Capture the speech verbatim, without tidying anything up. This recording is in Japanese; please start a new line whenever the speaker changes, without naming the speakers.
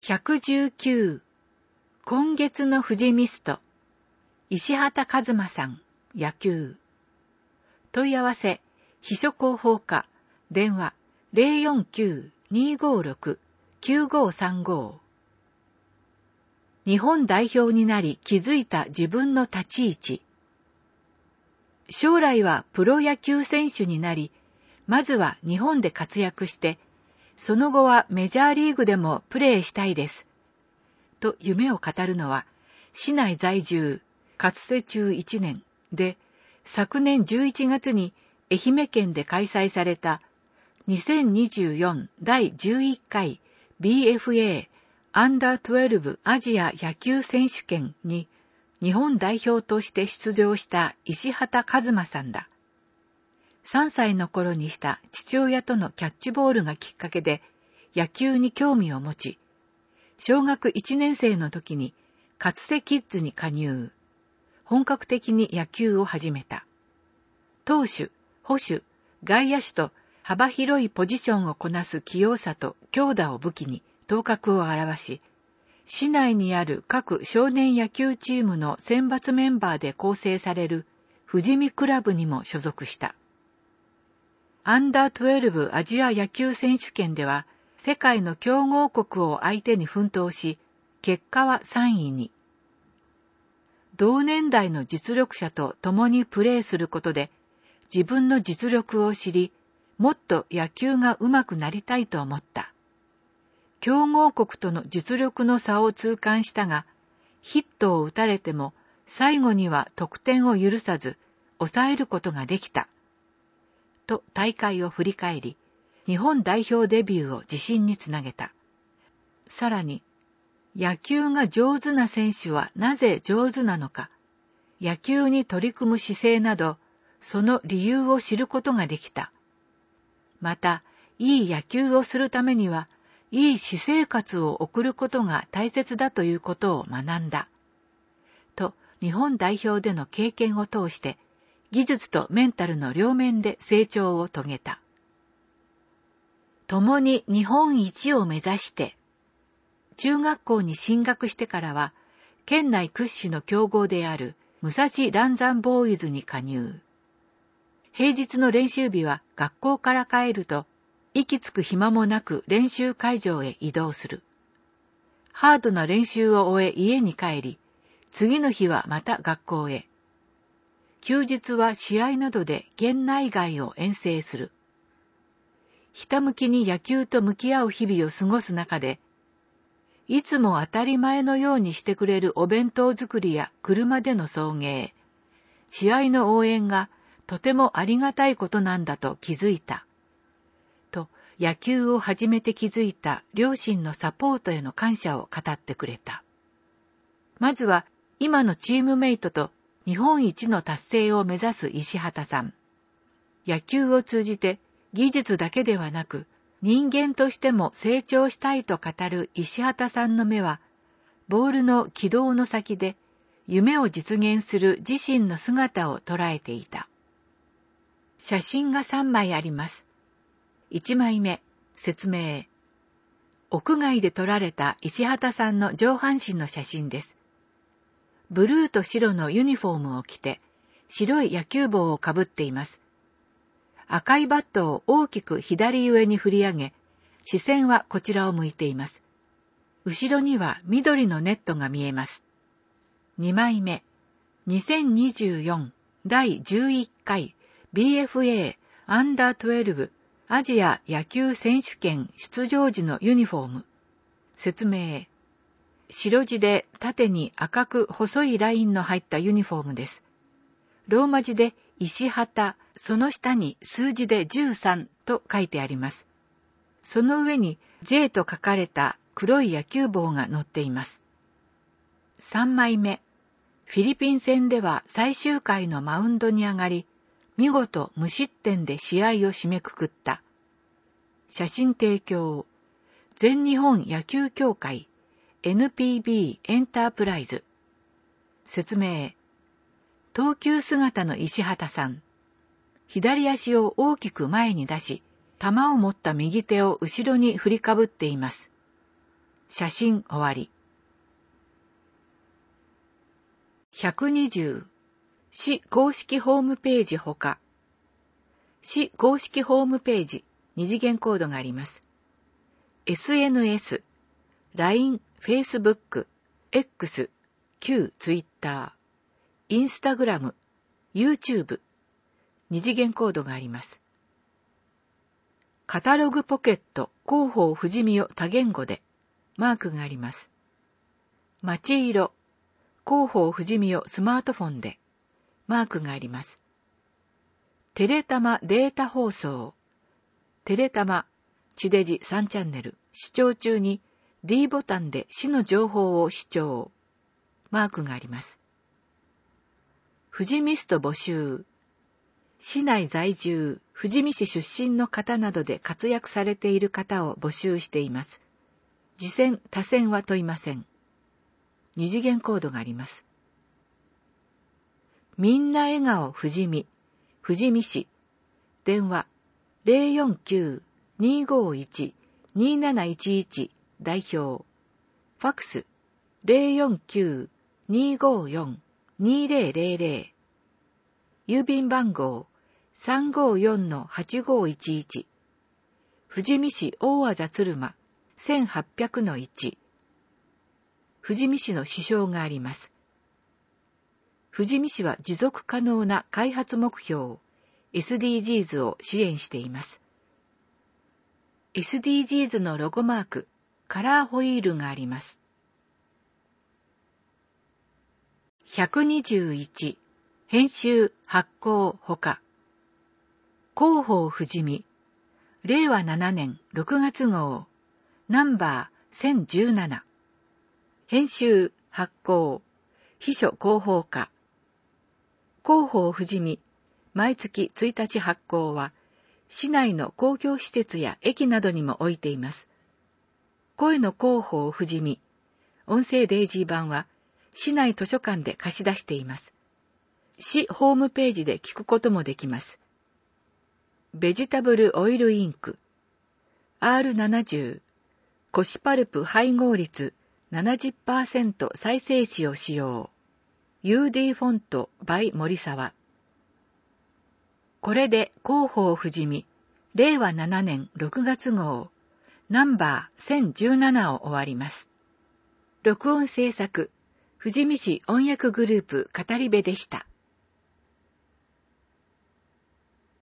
ひゃくじゅうきゅう今月の富士ミスト石畑一馬さん野球問い合わせ秘書広報課電話 ゼロよんきゅう にーごーろく きゅうごーさんご 日本代表になり気づいた自分の立ち位置。将来はプロ野球選手になり、まずは日本で活躍して、その後はメジャーリーグでもプレーしたいです。と夢を語るのは、市内在住、かつて中いちねんで、昨年じゅういちがつに愛媛県で開催されたにせんにじゅうよんだいじゅういっかい ビーエフエー アンダーじゅうにアジア野球選手権に日本代表として出場した石畑一馬さんだ。さんさいの頃にした父親とのキャッチボールがきっかけで野球に興味を持ち、小学いちねん生の時にかつてキッズに加入。本格的に野球を始めた。投手、捕手、外野手と幅広いポジションをこなす器用さと強打を武器に頭角を現し、市内にある各少年野球チームの選抜メンバーで構成される富士見クラブにも所属した。アンダーじゅうにアジア野球選手権では世界の強豪国を相手に奮闘し、結果はさんいに。同年代の実力者と共にプレーすることで自分の実力を知り、もっと野球が上手くなりたいと思った。強豪国との実力の差を痛感したが、ヒットを打たれても最後には得点を許さず抑えることができた。と大会を振り返り、日本代表デビューを自信につなげた。さらに、野球が上手な選手はなぜ上手なのか、野球に取り組む姿勢など、その理由を知ることができた。また、いい野球をするためには、いい私生活を送ることが大切だということを学んだ。と、日本代表での経験を通して、技術とメンタルの両面で成長を遂げた。共に日本一を目指して、中学校に進学してからは、県内屈指の強豪である武蔵嵐山ボーイズに加入。平日の練習日は学校から帰ると、息つく暇もなく練習会場へ移動する。ハードな練習を終え家に帰り、次の日はまた学校へ。休日は試合などで県内外を遠征する。ひたむきに野球と向き合う日々を過ごす中で、いつも当たり前のようにしてくれるお弁当作りや車での送迎、試合の応援がとてもありがたいことなんだと気づいた。と、野球を始めて気づいた両親のサポートへの感謝を語ってくれた。まずは今のチームメイトと日本一の達成を目指す石畑さん。野球を通じて技術だけではなく、人間としても成長したいと語る石畑さんの目は、ボールの軌道の先で夢を実現する自身の姿を捉えていた。写真がさんまいあります。いちまいめ、説明。屋外で撮られた石畑さんの上半身の写真です。ブルーと白のユニフォームを着て、白い野球帽をかぶっています。赤いバットを大きく左上に振り上げ、視線はこちらを向いています。後ろには緑のネットが見えます。にまいめ、にせんにじゅうよんだいじゅういっかい ビーエフエー アンダーじゅうにアジア野球選手権出場時のユニフォーム。説明。白地で縦に赤く細いラインの入ったユニフォームです。ローマ字で石畑、その下に数字でじゅうさんと書いてあります。その上に ジェイ と書かれた黒い野球帽が載っています。さんまいめ。フィリピン戦では最終回のマウンドに上がり、見事無失点で試合を締めくくった。写真提供。全日本野球協会 エヌピービー エンタープライズ。説明。投球姿の石畑さん。左足を大きく前に出し、球を持った右手を後ろに振りかぶっています。 写真終わり。ひゃくにじゅう、市公式ホームページほか。市公式ホームページ、二次元コードがあります。エスエヌエス、ライン、Facebook、X、旧 Twitter、Instagram、YouTube、二次元コードがあります。カタログポケット広報富士見よ多言語でマークがあります。街色広報富士見よスマートフォンでマークがあります。テレタマデータ放送テレタマ地デジさんチャンネル視聴中に D ボタンで市の情報を視聴マークがあります。富士見スト募集市内在住、富士見市出身の方などで活躍されている方を募集しています。次選、他選は問いません。二次元コードがあります。みんな笑顔富士見、富士見市、電話 ゼロよんきゅう にーごーいち にーなないちいち 代表、ファックス ゼロよんきゅう にーごーよん にーぜろぜろぜろ、郵便番号 さんごーよんのはちごーいちいち、富士見市大字鶴間 せんはっぴゃくのいち、富士見市の支障があります。富士見市は持続可能な開発目標 エスディージーズ を支援しています。エスディージーズ のロゴマーク、カラーホイールがあります。ひゃくにじゅういち、編集、発行、ほか。広報富士見、れいわななねんろくがつ号、ナンバーせんじゅうなな。編集、発行、秘書広報課。広報富士見、毎月ついたち発行は、市内の公共施設や駅などにも置いています。声の広報富士見、音声デイジー版は、市内図書館で貸し出しています。市ホームページで聞くこともできます。ベジタブルオイルインク アールななじゅう コシパルプ配合率 ななじゅっパーセント 再生紙を使用 ユーディー フォント by 森沢。これで広報富士見れいわななねんろくがつ号ナンバーせんじゅうななを終わります。録音制作富士見市音訳グループ語り部でした。